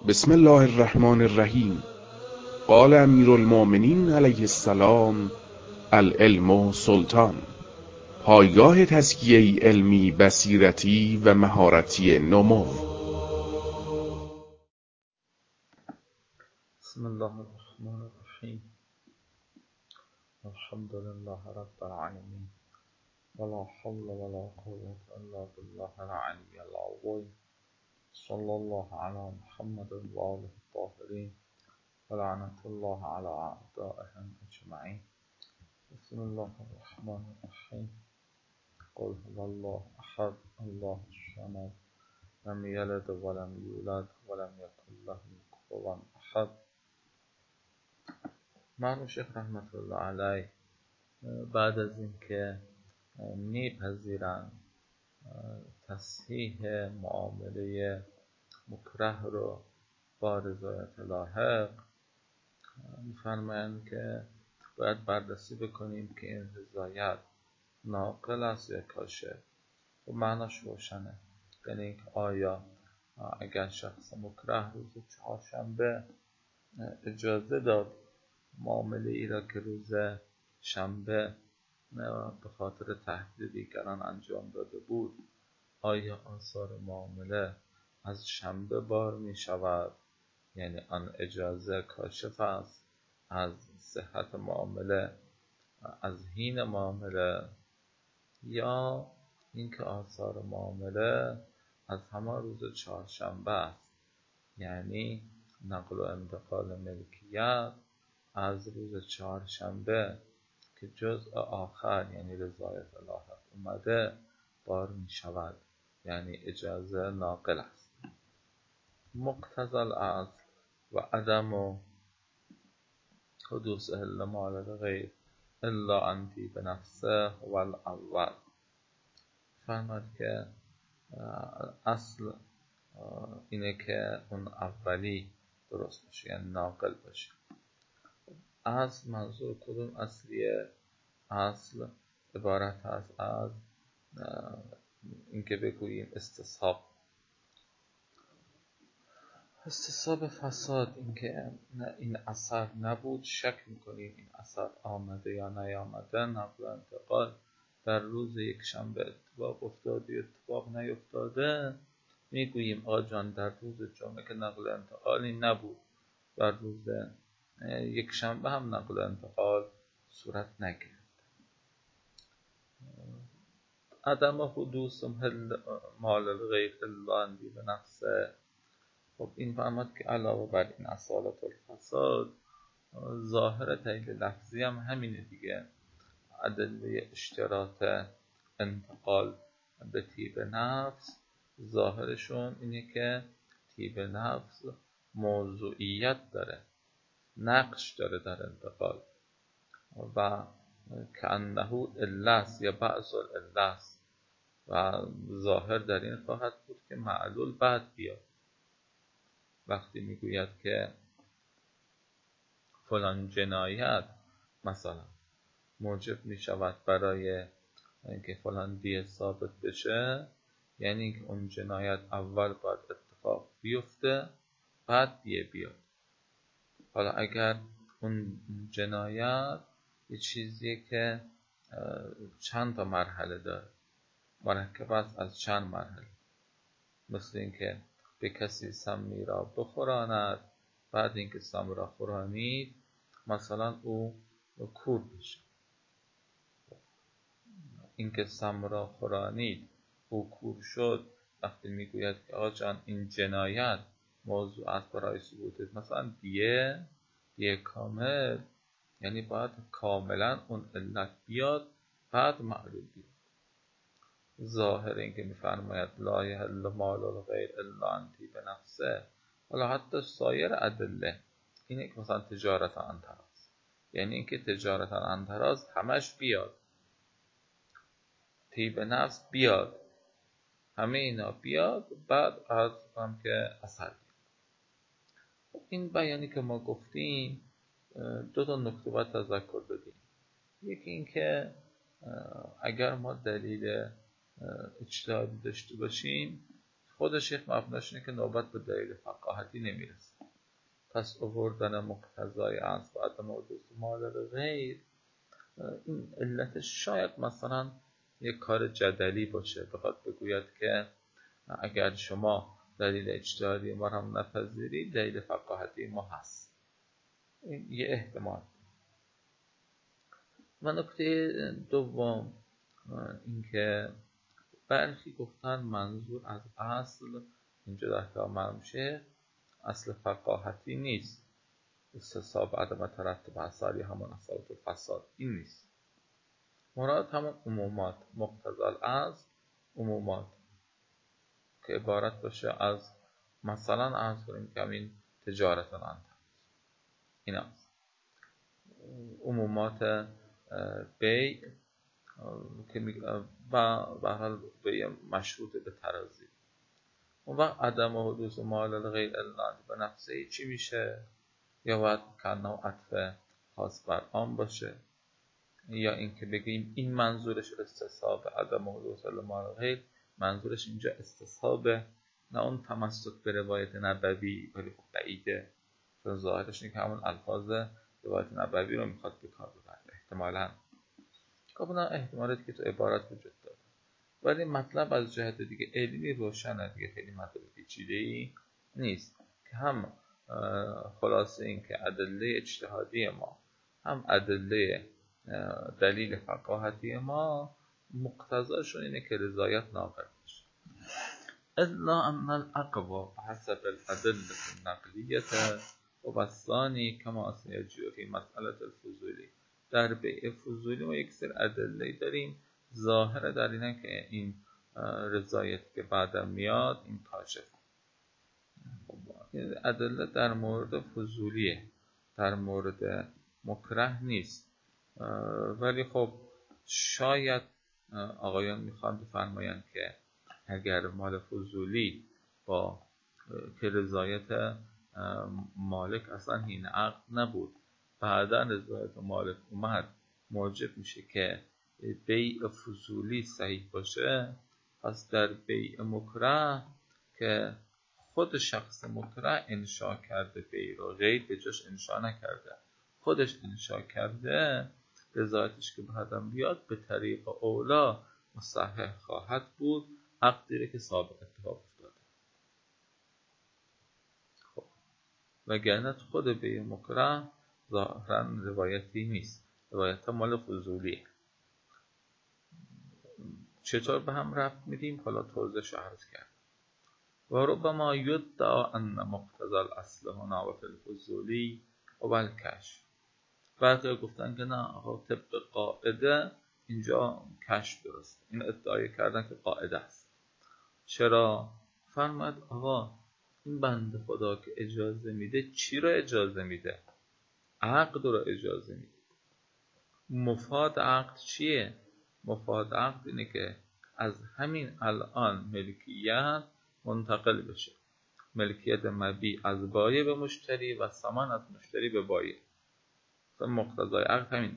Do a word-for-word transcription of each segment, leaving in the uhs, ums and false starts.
بسم الله الرحمن الرحیم. قال امیر المؤمنین علیه السلام: العلم سلطان. پایگاه تزکیه علمی، بصیرتی و مهارتی نمو. بسم الله الرحمن الرحیم. الحمد لله رب العالمین، ولا حول ولا قوة الا بالله العلی العظیم. صلی الله علی محمد و آله الطاهرین و لعنة الله علی اعدائهم اجمعین. بسم الله الرحمن الرحیم. قل هو الله احد الله الصمد لم یلد ولم یولد ولم یکن له کفوا احد. مرحوم شیخ رحمت الله علیه بعد از اینکه میپذیرن تصحیح معامله مکره رو با رضایت لاحق، میفرمایند که باید بررسی بکنیم که این رضایت ناقل است یا کاشف. و معناش روشنه، یعنی آیا اگر شخص مکره روز چهارشنبه اجازه داد معامله ای را که روز شنبه به خاطر تهدید دیگران انجام داده بود، آیا آثار معامله از شنبه بار می شود؟ یعنی آن اجازه کاشف است از صحت معامله، از حین معامله، یا اینکه آثار معامله از همان روز چهارشنبه است، یعنی نقل و انتقال ملکیت از روز چهارشنبه که جزء آخر یعنی رضایت لاحق اومده بار می شود، یعنی اجازه ناقل است. مقتضی الاصل و عدم حدوث الا مال الغیر الا انتی به نفسه و الاول. فرماد که اصل اینه که اون اولی درست باشه، یعنی ناقل باشه. اصل منظور کدوم اصلیه؟ اصل عبارت هست از اینکه بگوییم استصحاب استصحاب فساد، اینکه این اثر نبود، شک میکنیم این اثر آمده یا نیامده. نقل و انتقال در روز یک شنبه اتفاق افتاده یا اتفاق نیفتاده، میگوییم آقا جان در روز جمعه که نقل و انتقالی نبود، در روز یک شنبه هم نقل و انتقال صورت نگرفت. عدم حدوث مال الغیر الا اندی به نفسه. خب این فهمد که علاوه بر این اصالت الفساد، ظاهر تایید لفظی هم همینه دیگه. ادله اشتراط انتقال به طیب نفس، ظاهرشون اینه که طیب نفس موضوعیت داره، نقش داره در انتقال و کأنه علت یا بعض العلت، و ظاهر در این خواهد بود که معلول بعد بیاد. وقتی میگوید که فلان جنایت مثلا موجب میشود برای اینکه فلان دیه ثابت بشه، یعنی که اون جنایت اول باید اتفاق بیفته بعد دیه بیاد. حالا اگر اون جنایت یه چیزیه که چند تا مرحله داره، مرکب است از چند مرحله، مثل اینکه به کسی سمی را بخوراند، بعد اینکه سم را خورانید مثلا او کور بشه. اینکه سم را خورانید او کور شد، وقتی میگوید که آقا جان این جنایت موضوع است برای ثبوت مثلا دیه دیه کامل، یعنی باید کاملا اون علت بیاد بعد معلول بیاد. ظاهر این که میفرماید لا یحل مال الغیر الا انتی به نفسه. حالا حتی سایر ادله اینه که مثلا تجارت انتراز، یعنی اینکه تجارت انتراز همش بیاد، طیب نفس بیاد، همه اینا بیاد، بعد از هم که اثر بیاد. این بیانی که ما گفتیم دو تا نکته باید تذکر بدیم. یکی این که اگر ما دلیل اجتهادی داشته باشیم، خود شیخ مبناش اینه که نوبت به دلیل فقاهتی نمیرسه. پس آوردن مقتضای از و عدم حدوث مال غیر، این علتش شاید مثلا یک کار جدلی باشه، بخواد بگوید که اگر شما دلیل اجتهادی ما هم نپذیرید، دلیل فقاهتی ما هست. این یه احتمال. و نکته دوم اینکه برخی گفتن منظور از اصل اینجا در کلام میشه اصل فقاهتی نیست، استصحاب عدم ترتب اثری همون اصالت و فساد، این نیست. مراد همون عمومات، مقتضی الاصل عمومات که عبارت باشه از مثلا از کنیم که همین تجارت انت این هست. عمومات بیع که و به حال بیع مشروط به ترازی. اون وقت عدم حدوث مال الغیر الا به نفسه چی میشه؟ یا باید کنه عطف خاص بر عام باشه، یا اینکه بگیم این منظورش استصحاب عدم حدوث مال الغیر، منظورش اینجا استصحاب نه اون تمسک به روایت نبوی، ولی خب بعیده، چون ظاهرش اینه که همون الفاظ روایت نبوی رو میخواد به کار ببره احتمالاً. خب اونا احتمالاتی که تو عبارت وجود داره، ولی مطلب از جهت دیگه علمی روشنه دیگه، خیلی مطلب پیچیده‌ای نیست که هم خلاصه این که ادله اجتهادی ما هم ادله دلیل فقاهتی ما مقتضاشون اینه که رضایت ناقل بشه. الا ان الاقوا حسب الادله النقلیه و الثانی کما سیجری فی مسئله الفضولی. در بیع فضولی ما یک سری ادله داریم ظاهر در اینه که این رضایت که بعدم میاد این کاشف. ادله در مورد فضولیه، در مورد مکره نیست، ولی خب شاید آقایان میخوان بفرمایند که اگر مال فضولی با که رضایت مالک اصلا این عقد نبود، بعدا رضایت مالک اومد، موجب میشه که بیع فضولی صحیح باشه. پس در بیع مکره که خود شخص مکره انشا کرده بیع رو، غیر به جاش انشا نکرده، خودش انشا کرده، رضایتش که بعدم بیاد به طریق اولا مصحح خواهد بود عقدی که سابق اتفاق افتاده. خب وگرنه خود بیع مکره ظاهرا روایتی نیست، روایت مال فضولی. چطور به هم ربط میدیم؟ حالا توضیحش عرض کرد. و ربما یدعا ان مقتضی الاصل هنا و فی الفضولی و الکشف. بعضی گفتن که نه آقا طبق قاعده اینجا کشف درست، این ادعای کردن که قاعده است. چرا؟ فرماید آقا این بنده خدا که اجازه میده چی رو اجازه میده؟ عقد رو اجازه میده. مفاد عقد چیه؟ مفاد عقد اینه که از همین الان ملکیت منتقل بشه، ملکیت مبیع از بایع به مشتری و ثمن از مشتری به بایع. مقتضای عقد همین.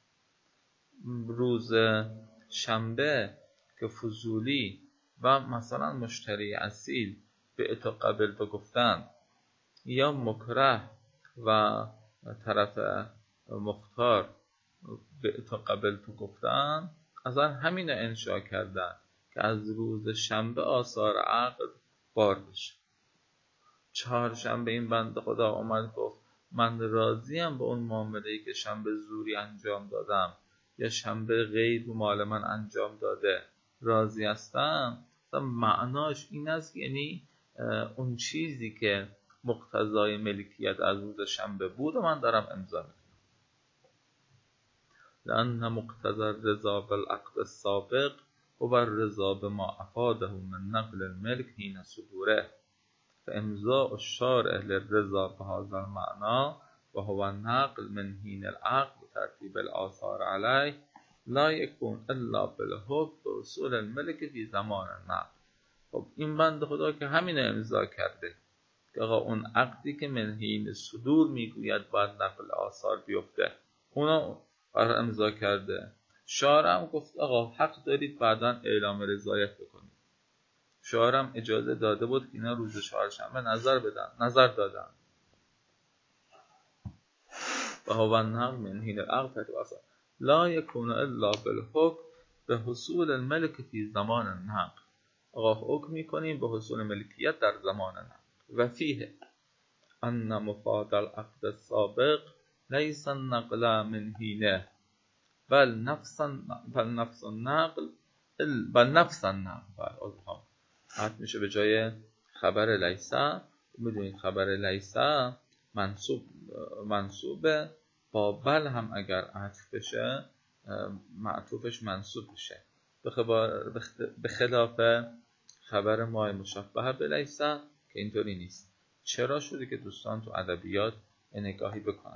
روز شنبه که فضولی و مثلا مشتری اصیل به اتو قبل بگفتن، یا مکره و طرف مختار به اتو قبل بگفتن، اصلا همین رو انشا کردن که از روز شنبه آثار عقد بار بشه. چهارشنبه این بنده خدا اومد گفت من راضیم به اون معامله‌ای که شنبه زوری انجام دادم یا شنبه غیر مال من انجام داده، راضی هستم. معناش این است یعنی اون چیزی که مقتضای ملکیت از روز شنبه بود و من دارم امضا میکنم. لأن مقتضى الرضا بالعقد السابق و الرضا بما افاده من نقل الملك حين صدوره فامضاء الشارع للرضا بهذا المعنى وهو النقل من حين العقد وترتيب الآثار عليه لا يكون الا بالحكم بوصول الملك في زمان النقل. خب این بنده خدا که همین امضا کرده که آقا اون عقدی که من حین صدور میگوید باید نقل آثار بیفته، اونا امضا کرده. شارع هم گفت آقا حق دارید بعداً اعلام رضایت بکنید. شاعرم اجازه داده بود که اینا روز چهارشنبه نظر بدن، نظر دادن. و هو النقل من حین العقد اصلا لا یکون الا بالحکم به حصول الملک فی زمان النقل. آقا حکم میکنیم به حصول ملکیت در زمان نقل. و فیه ان مفاد العقد السابق لیس النقل من حینه بل نفس بل نفس النقل بل نفس النقل. عطف میشه به جای خبر لیسا. میدونید خبر لیسا منصوب منصوبه، با بل هم اگر عطف بشه معطوفش منصوب بشه، به خلاف خبر ما مشابه به لیسا که اینطوری نیست. چرا شده که دوستان تو ادبیات نگاهی بکنن؟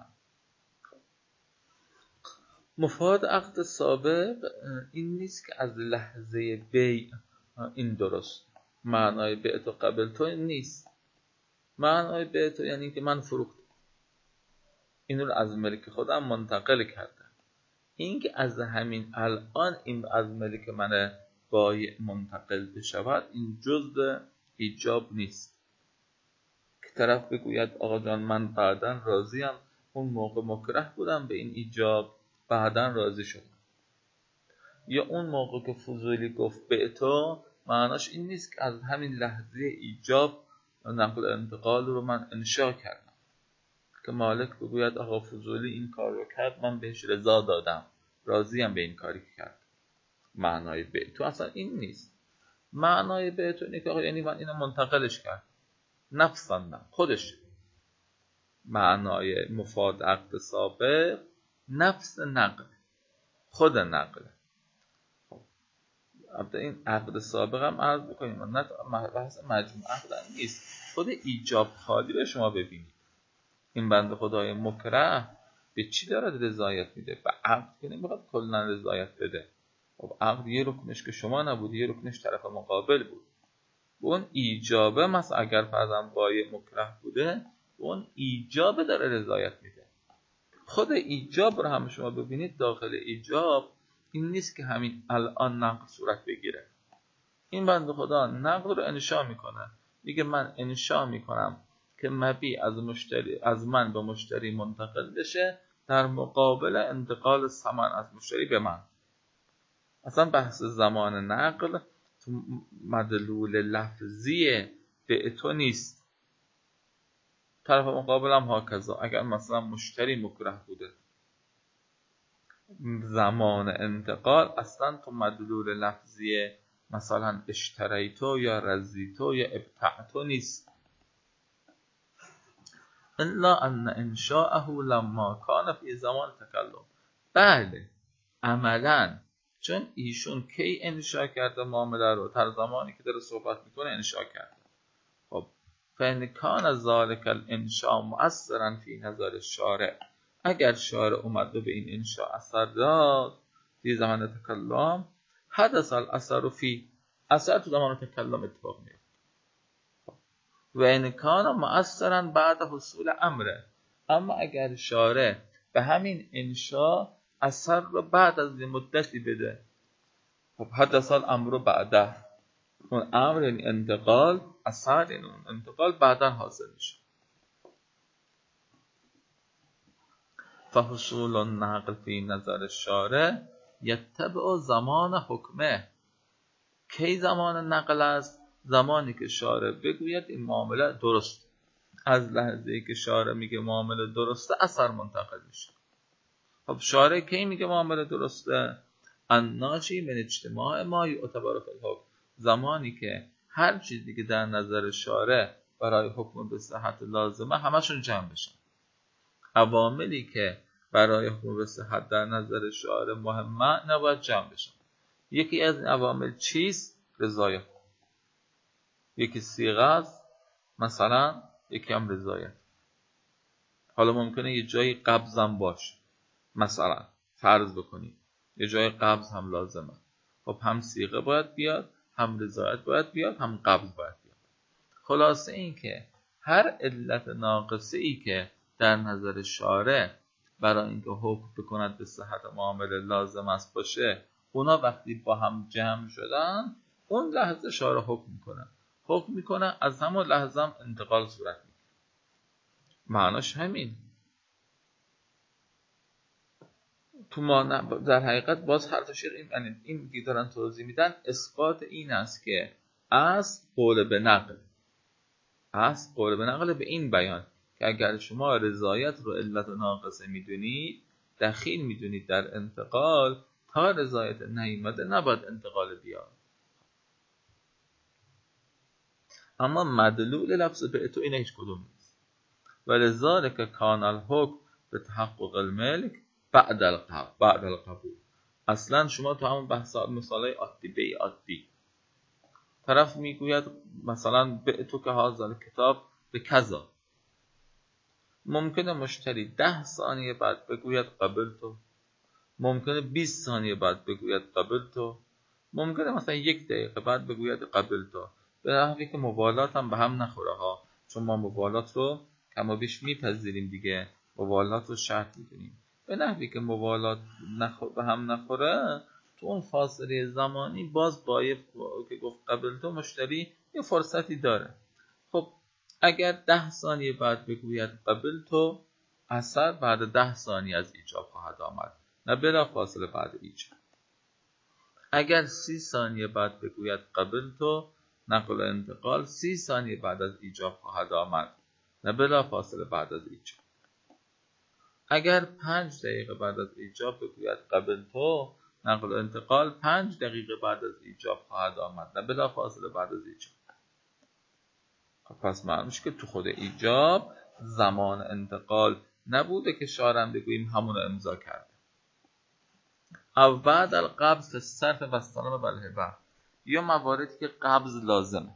مفاد عقد سابق این نیست که از لحظه بیع این درست. معنای بیع تو قبل تو نیست. معنای بیع تو یعنی که من فروختم، اینو رو از ملک خودم منتقل کردم. این که از همین الان این از ملک من بایع منتقل بشود، این جزء ایجاب نیست که طرف بگوید آقا جان من بعداً راضیم، اون موقع مکره بودم به این ایجاب، بعداً راضی شدم. یا اون موقع که فضولی گفت به تو، معناش این نیست که از همین لحظه ایجاب نقل انتقال رو من انشا کردم که مالک بگوید آقا فضولی این کار رو کرد، من بهش رضا دادم، راضیم به این کاری که کرد. معنای به تو اصلا این نیست. معنای به تو اینه که آقا یعنی من اینو منتقلش کرد، نفساً خودش. معنای مفاد عقد سابق نفس نقل، خود نقل. البته این عقد سابق هم عرض بکنیم نه بحث مجموع عقد نیست، خود ایجاب خالی به شما ببینید. این بنده خدای مکره به چی دارد رضایت میده؟ به عقد که نمیخواد کلا رضایت بده. خب عقد یه رکنش که شما نبود، یه رکنش طرف مقابل بود. اون ایجابه مثلا اگر فرضاً بایع مکره بوده، اون ایجابه داره رضایت میده. خود ایجاب رو هم شما ببینید، داخل ایجاب این نیست که همین الان نقل صورت بگیره. این بنده خدا نقل رو انشا میکنه، میگه من انشا میکنم که مبیع از مشتری از من به مشتری منتقل بشه در مقابل انتقال ثمن از مشتری به من. اصلا بحث زمان نقل تو مدلول لفظی به تو نیست. طرف مقابل هم هاکذا. اگر مثلا مشتری مکره بوده، زمان انتقال اصلا تو مدلول لفظی مثلا اشتریتو یا رزیتو یا ابتعتو نیست. الا ان انشاءه لما کان فی زمان تکلم. بله عملا چون ایشون کی انشاء کرده معامله رو؟ در زمانی که داره صحبت میکنه انشاء کرده. خب فان کان ذلک الانشاء مؤثرا فی نظر الشارع، اگر شارع اومد و به این انشاء اثر داد فی زمان تکلم، حدث الاثر فی، اثر تو زمان تکلم اتفاق میفته. و ان کان مؤثرا بعد حصول امره، اما اگر شارع به همین انشاء اثر رو بعد از مدتی بده، خب حدث الامر بعده، اون امر این انتقال، اثر این انتقال بعدا حاصل میشه. فحصول النقل فی نظر الشارع یتبع زمان حکمه. کی زمان نقل است؟ زمانی که شارع بگوید این معامله درست. از لحظه ای که شارع میگه معامله درسته اثر منتقل میشه. خب شارع کی میگه معامله درسته؟ الناشی من اجتماع ما یعتبر فی الحکم، زمانی که هر چیزی که در نظر شارع برای حکم به صحت لازمه همشون جمع بشن. عواملی که برای حکم به صحت در نظر شارع مهمه نباید جمع بشن. یکی از این عوامل چیست؟ رضایت. یکی صیغه است مثلا، یکی هم رضایت. حالا ممکنه یه جایی قبض هم باشه، مثلا فرض بکنید یه جای قبض هم لازمه. خب هم صیغه باید بیاد، هم رضایت باید بیاد، هم قبض باید بیاد. خلاصه این که هر علت ناقصه ای که در نظر شارع برای اینکه حکم بکند به صحت معامله لازم است باشه، اونا وقتی با هم جمع شدن اون لحظه شارع حکم میکنه حکم میکنه از همون لحظه هم انتقال صورت میگیره. معناش همین. تو ما در حقیقت باز حرف شیخ این این که دارن توضیح میدن اثبات این است که از قول به نقل از قول به نقل به این بیان که اگر شما رضایت رو علت ناقصه میدونید دخیل میدونید در انتقال، تا رضایت نیامده نباید انتقال بیاد. اما مدلول لفظ بعتو این هیچ کدوم نیست. ولذالک کان الحکم به تحقق الملک بعد القبول بعد القبول. اصلا شما تو همون بحث مثالای عادی بی عادی طرف میگوید مثلا بعتو که هذا کتاب به کذا، ممکنه مشتری ده ثانیه بعد بگوید قبل تو، ممکنه بیست ثانیه بعد بگوید قبل تو، ممکنه مثلا یک دقیقه بعد بگوید قبل تو، به نحوی که موالات هم به هم نخوره ها، چون ما موالات رو کما بیش میپذیریم دیگه، موالات رو شرط میدونیم، به نحوی که موالات نخور... به هم نخوره تو اون فاصله زمانی باز باید که گفت قبل تو مشتری یه فرصتی داره. خب اگر ده ثانیه بعد بگوید قبل تو، اثر بعد ده ثانیه از ایجاب خواهد آمد، نه بلا فاصله بعد ایجاب. اگر سی ثانیه بعد بگوید قبل تو، نقل و انتقال سی ثانیه بعد از ایجاب خواهد آمد، نه بلا فاصله بعد از ایجاب. اگر پنج دقیقه بعد از ایجاب بگوید قبل تو، نقل و انتقال پنج دقیقه بعد از ایجاب خواهد آمد، نه بلا فاصله بعد از ایجاب. پس معلوم میشه که تو خود ایجاب زمان انتقال نبوده که شارم بگوییم همون رو امضا کرده. او بعد القبض صرف و استلام و الهبه، یا مواردی که قبض لازمه،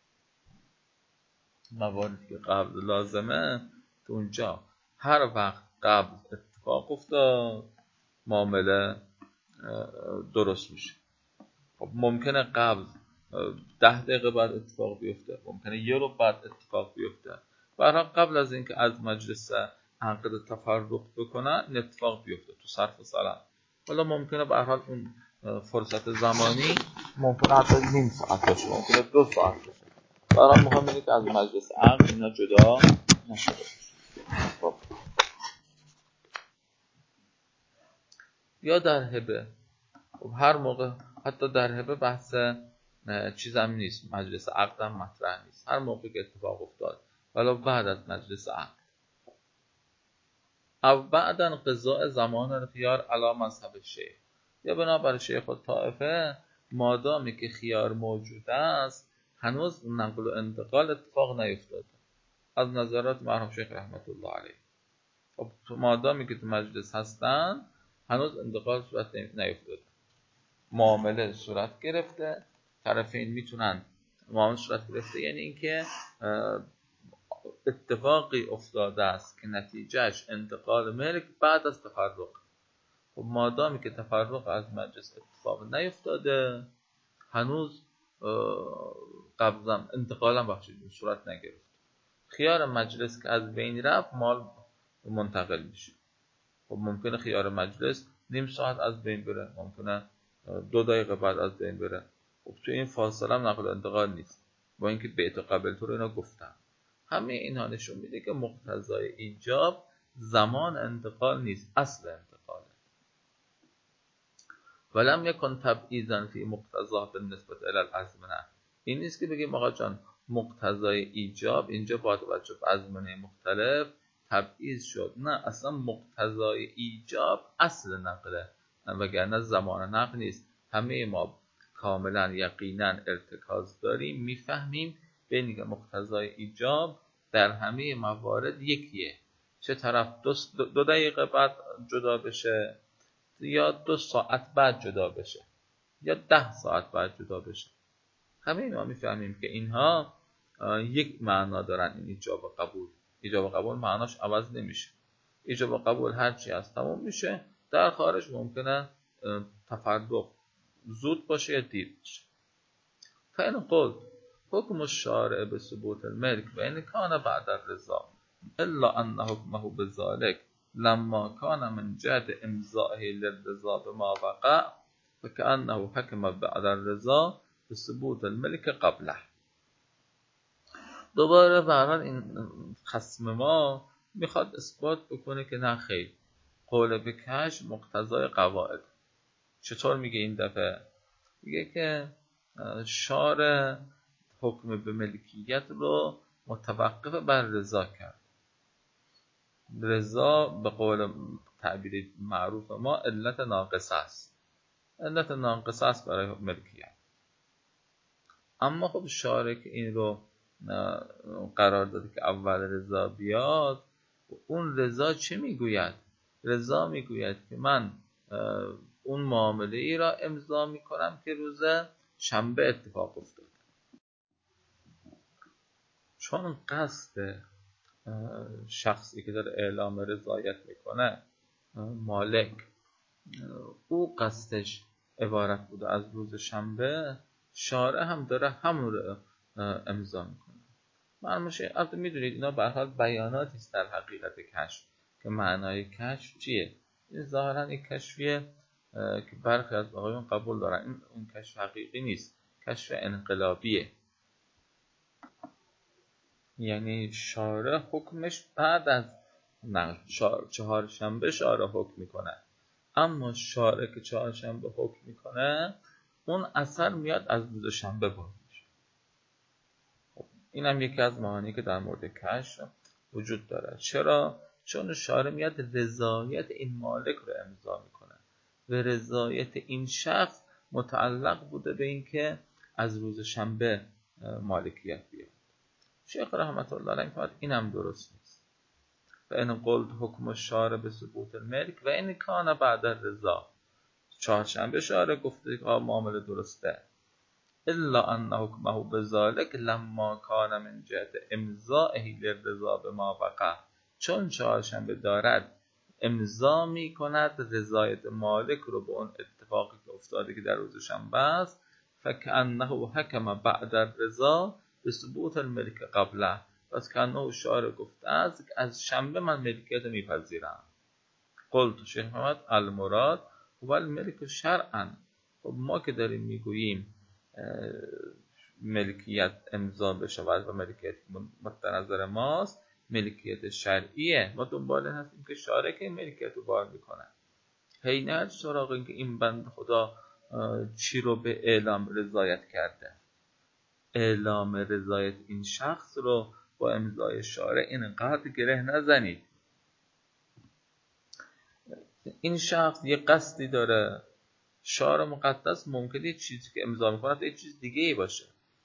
مواردی که قبض لازمه تو اونجا هر وقت قبض اتفاق افتاد معامله درست میشه. خب ممکنه قبض ده دقیقه بعد اتفاق بیفته، ممکنه یه رو بعد اتفاق بیفته، برای قبل از اینکه از مجلس عقد تفرق بکنن این اتفاق بیفته تو صرف و سلام. حالا ممکنه به هر حال اون فرصت زمانی ممکنه حتی نیم ساعت باشه، ممکنه دو ساعت باشه، برای مهم اینه که از مجلس عقد اینا جدا نشده. خب یا در هبه، خب هر موقع حتی در هبه بحث چیز هم نیست، مجلس عقد هم مطرح نیست، هر موقع که اتفاق افتاد ولی بعد از مجلس عقد. او بعدن قضاء زمان الخیار علی مذهب شیخ، یا بنابر شیخ و طائفه مادامی که خیار موجود است هنوز نقل و انتقال اتفاق نیفتاده از نظرات مرحوم شیخ رحمت الله علیه. خب مادامی که تو مجلس هستن هنوز انتقال صورت نیفتاده، معامله صورت گرفته، طرفین میتونن معامله صورت گرفته، یعنی اینکه اتفاقی افتاده است که نتیجهش انتقال ملک بعد از تفرق. خب مادامی که تفرق از مجلس اتفاق نیفتاده هنوز قبضم انتقالم بخشید صورت نگرفت. خیار مجلس که از بین رفت مال منتقل میشه. خب ممکنه خیار مجلس نیم ساعت از بین بره، ممکنه دو دقیقه بعد از بین بره. خب تو این فاصله هم نقل انتقال نیست، با اینکه بیت و قبل تو رو اینا گفتم. همه اینها نشون میده که مقتضای ایجاب زمان انتقال نیست، اصل انتقاله. ولم یکن تبعیضا فی مقتضا بالنسبه الی الازمنه، این نیست که بگیم آقا جان مقتضای ایجاب اینجا با توجه به ازمنه مختلف تبعیض شد، نه، اصلا مقتضای ایجاب اصل نقله، وگرنه زمان نقل نیست. همه ما کاملا یقینا ارتکاز داریم، میفهمیم بین که مقتضای ایجاب در همه موارد یکیه، چه طرف دو, دو دقیقه بعد جدا بشه یا دو ساعت بعد جدا بشه یا ده ساعت بعد جدا بشه، همه ما میفهمیم که اینها یک معنا دارن. این ایجاب و قبول، ایجاب و قبول معناش عوض نمیشه. ایجاب و قبول هرچی از تمام میشه، در خارج ممکنه تفرق زود باشه یا دیر باشه. فإن قلت حکم الشارع به ثبوت الملک و این کان بعد الرضا الا ان حکمه بذلك لما کان من جهت امضائه للرضا بما وقع فكأنه حکم بعد الرضا به ثبوت الملک قبله. دوباره برحال این خصم ما میخواد اثبات بکنه که نه خیر، قول به کشف مقتضای قواعد. چطور میگه این دفعه؟ میگه که شارع حکم به ملکیت رو متوقف بر رضا کرد. رضا به قول تعبیر معروف ما علت ناقصه است، علت ناقصه است برای ملکیت. اما خب شارع که این رو قرار داده که اول رضا بیاد، اون رضا چه میگوید؟ رضا میگوید که من اون معامله ای را امضا میکنم که روز شنبه اتفاق افتاد. چون قصد شخصی که داره اعلام رضایت میکنه، مالک، او قصدش عبارت بوده از روز شنبه، شارع هم داره همون رو امضا میکنه. معلومه البته میدونید اینا به هر حال بیاناتی است در حقیقت کشف، که معنای کشف چیه. این ظاهرا یک کشفیه که برخی از آقایون قبول دارن این اون کشف حقیقی نیست، کشف انقلابیه. یعنی شارع حکمش بعد از نه چهارشنبه شارع حکم میکنه، اما شارع که چهارشنبه حکم میکنه اون اثر میاد از روز شنبه باز میشه. خب این هم یکی از معانی که در مورد کشف وجود داره. چرا؟ چون شارع میاد رضایت این مالک رو امضا میکنه و رضایت این شخص متعلق بوده به این که از روز شنبه مالکیت بیاد. شیخ رحمت الله علیه میگه این هم درست نیست. و این قلت حکم الشارع به ثبوت الملک و این کان بعد الرضا. چهارشنبه شارع گفته که معامله درسته، الا ان حکمه بذلک لما کان من جهت امضائه للرضا بما وقع. چون چهارشنبه دارد امضا می کند رضایت مالک رو به اون اتفاقی که افتاده که در روز شنبه است، فکأنه حکم بعد الرضا به ثبوت الملک قبله. پس کانه شارع گفته است که از شنبه من ملکیت میپذیرم. قلت شیخ محمد المراد هو الملک شرعا. خب ما که داریم میگوییم ملکیت امضا بشود و ملکیت مد نظر ماست ملکیت شرعیه، ما دنبال هستیم که شارع که ملکیت رو بار میکنه. هی نه سراغ این که این بند خدا چی رو به اعلام رضایت کرده. اعلام رضایت این شخص رو با امضای شارع اینقدر گره نزنید. این شخص یه قصدی داره، شارع مقدس ممکنه یه چیزی که امضا میکنه یه چیز دیگه ای باشه.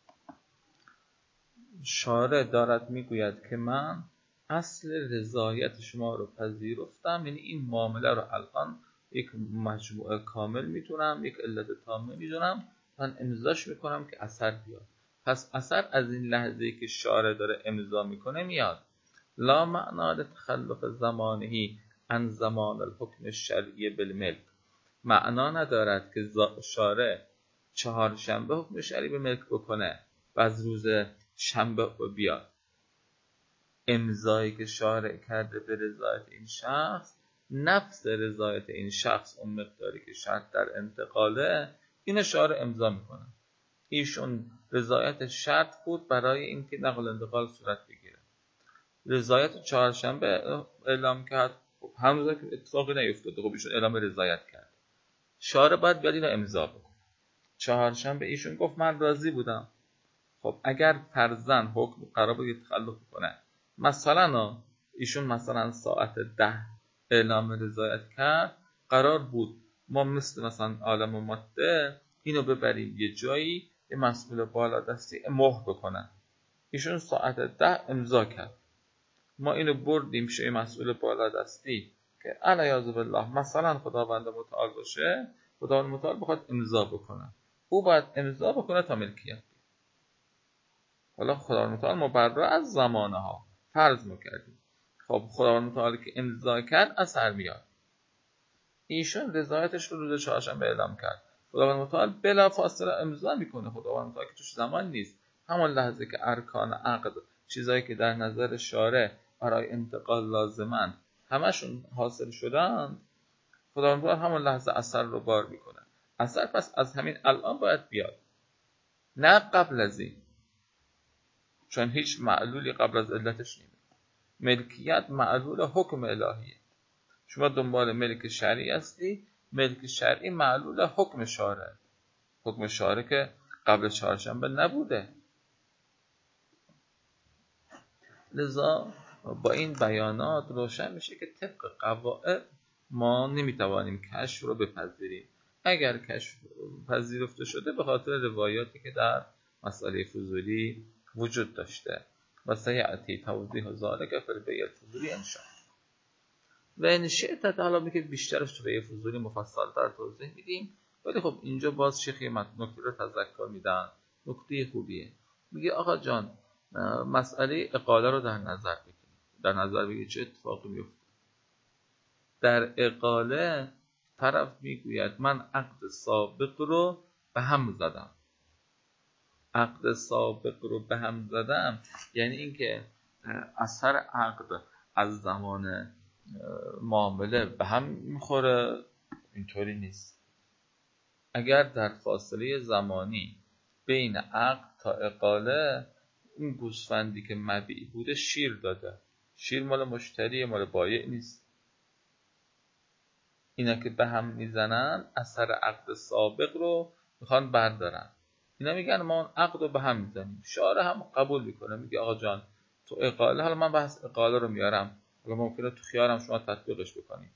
شارع دارد میگوید که من اصل رضایت شما رو پذیرفتم، یعنی این معامله رو الان یک مجموعه کامل میتونم، یک علت تامه میدونم، من امضاش میکنم که اثر بیاد. پس اثر از این لحظه‌ای که شارع داره امضا میکنه میاد. لا معنا لتخلف زمانهی عن زمان الحکم الشرعی بالملک. معنا ندارد که شارع چهارشنبه حکم شرعی به ملک بکنه و از روز شنبه بیاد. امضایی که شارع کرده به رضایت این شخص، نفس رضایت این شخص اون مقداری که شرط در انتقاله، اینو شارع امضا میکنه. ایشون رضایت شرط بود برای اینکه نقل انتقال صورت بگیره. رضایت چهارشنبه اعلام کرد، خب هنوز که اتفاقی نیفتاده، خب ایشون اعلام رضایت کرد. شارع باید بیاد اینو امضا بکنه. چهارشنبه ایشون گفت من راضی بودم. خب اگر فرضاً حکم قرار بود تخلف کنه، مثلا ایشون مثلا ساعت ده اعلام رضایت کرد، قرار بود ما مثل مثلا عالم ماده اینو ببریم یه جایی، یه مسئول بالادستی مهر بکنن. ایشون ساعت ده امضا کرد، ما اینو بردیم پیش مسئول بالادستی که علیاذ بالله مثلا خداوند متعال باشه، خداوند متعال بخواد امضا بکنه، او باید امضا بکنه تا ملکیت. حالا خداوند متعال مبرا از زمانه ها فرض میکردیم، خب خداوند متعال که امضا کرد اثر میاد. ایشون رضایتش رو روز چهارشنبه اعلام کرد، خداوند متعال بلا فاصله امضا میکنه. خداوند متعال که توش زمان نیست، همون لحظه که ارکان عقد، چیزایی که در نظر شارع برای انتقال لازمن همشون حاصل شدن، خداوند متعال همون لحظه اثر رو بار میکنه. اثر پس از همین الان باید بیاد. نه قبل از این، چون هیچ معلولی قبل از علتش نیست. ملکیت معلول حکم الهیه. شما دنبال ملک شرعی هستی، ملک شرعی معلول حکم شارع. حکم شارع که قبل چهارشنبه نبوده. لذا با این بیانات روشن میشه که طبق قواعد ما نمیتوانیم کشف رو بپذیریم. اگر کشف پذیرفته شده به خاطر روایاتی که در مسئله فضولی وجود داشته و سیعتی توضیح ذالک فی البیع الفضولی انشاءالله. و این شئت حالا میگه بیشترش تو بیع فضولی مفصل‌تر توضیح میدیم، ولی خب اینجا باز شیخ نکته رو تذکر میدن. نکته خوبیه. میگه آقا جان مسئله اقاله رو در نظر بگیر. در نظر بگیر چه اتفاقی میفته. در اقاله طرف میگوید من عقد سابق رو به هم زدم. عقد سابق رو به هم زدم یعنی اینکه اثر عقد از زمان معامله به هم میخوره. اینطوری نیست. اگر در فاصله زمانی بین عقد تا اقاله اون گوسفندی که مبیع بوده شیر داده، شیر مال مشتری مال بایع نیست، اینا که به هم میزنن اثر عقد سابق رو میخوان بردارن. اینا میگن ما اون عقد رو به هم میزنیم. شارع هم قبول میکنه، میگه آقا جان تو اقاله، حالا من بحث اقاله رو میارم، حالا ممکنه تو خیارم شما تطبیقش بکنید.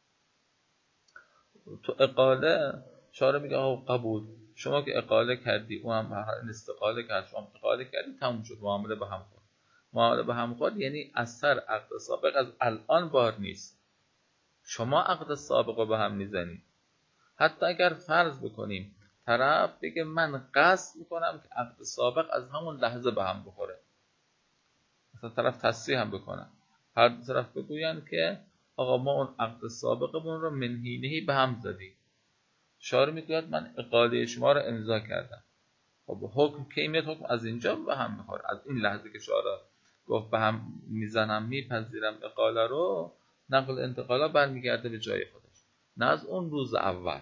تو اقاله شارع میگه آقا قبول، شما که اقاله کردی اون هم استقاله کرد، شما اقاله کردی تموم شد، معامله به هم خورد. معامله به هم خورد یعنی اثر عقد سابق از الان بار نیست. شما عقد سابق رو به هم میزنید. حتی اگر فرض بکنیم طرف بگه من قصد میکنم که عقد سابق از همون لحظه به هم بخوره، مثلا طرف تصریح هم بکنه، هر دو طرف بگوین که آقا ما اون عقد سابقمون رو منهینهی به هم زدیم. شارع میگوید من اقاله شما رو امضا کردم. خب حکم کی میاد؟ حکم از اینجا به هم میخوره. از این لحظه که شارع گفت به هم میزنم میپذیرم اقاله رو، نقل انتقالا برمیگرده به جای خودش، نه از اون روز اول.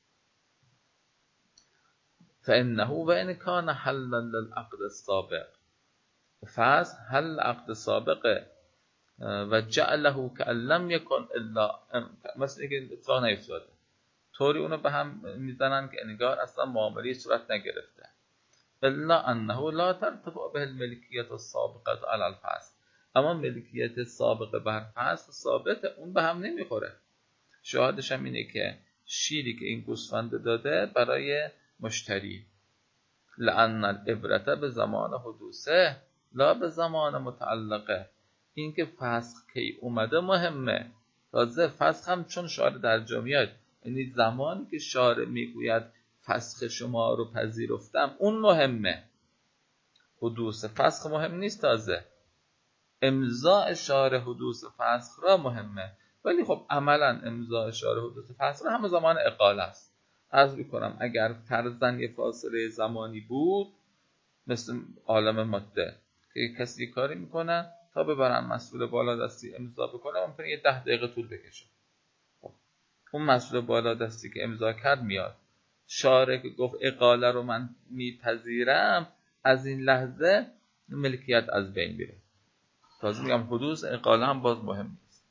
فانه و ان کان حلا للعقد السابق، فاز حل عقد سابقه و جعله کأن لم یکن الا، مثل اینکه اتفاق نیفتاده، طوری اونو به هم میزنن که انگار اصلا معامله صورت نگرفته. الا انه لا ترتفع به الملکیت السابقه علی الفصل، اما ملکیت سابقه بر فصل ثابت، اون به هم نمیخوره. شاهدش هم اینه که شیری که این گوسفند داده برای مشتری، لأن العبرة به زمان حدوثه لا به زمان متعلقه، این که فسخ کی اومده مهمه. تازه فسخ هم چون شارع در جا میاد، یعنی زمانی که شارع میگوید فسخ شما رو پذیرفتم اون مهمه. حدوث فسخ مهم نیست، تازه امضاء شارع حدوث فسخ را مهمه. ولی خب عملا امضاء شارع حدوث فسخ را همه زمان اقاله است. عرض میکنم اگر فرضاً یه فاصله زمانی بود مثل عالم ماده که کسی کاری میکنه تا ببرن مسئول بالا دستی امضا بکنه، ممکنه یه ده دقیقه طول بکشه. خب اون مسئول بالا دستی که امضا کرد میاد، شارع که گفت اقاله رو من میپذیرم، از این لحظه ملکیت از بین میره. تازه میگم حدوث اقاله هم باز مهم نیست.